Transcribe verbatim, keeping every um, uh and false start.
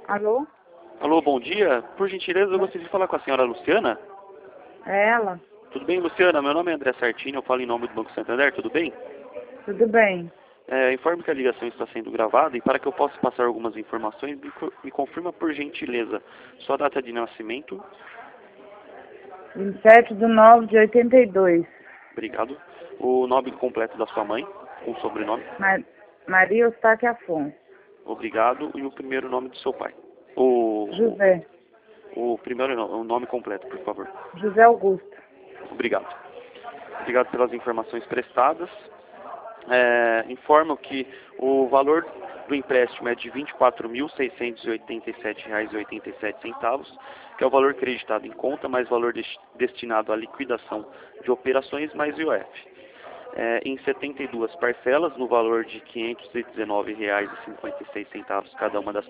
Alô? Alô, bom dia. Por gentileza, eu gostaria de falar com a senhora Luciana. É ela? Tudo bem, Luciana? Meu nome é André Sartini, eu falo em nome do Banco Santander, tudo bem? Tudo bem. É, informe que a ligação está sendo gravada e para que eu possa passar algumas informações, me, co- me confirma por gentileza sua data de nascimento. vinte e sete de nove de oitenta e dois. Obrigado. O nome completo da sua mãe, com sobrenome. Ma Maria Eustáquio Afonso. Obrigado. E o primeiro nome do seu pai. O, José. o, o primeiro não, o nome completo, por favor. José Augusto. Obrigado. Obrigado pelas informações prestadas. É, informo que o valor do empréstimo é de vinte e quatro mil, seiscentos e oitenta e sete reais e oitenta e sete centavos, que é o valor creditado em conta, mais valor des- destinado à liquidação de operações, mais I O F. É, em setenta e duas parcelas, no valor de quinhentos e dezenove reais e cinquenta e seis centavos cada uma das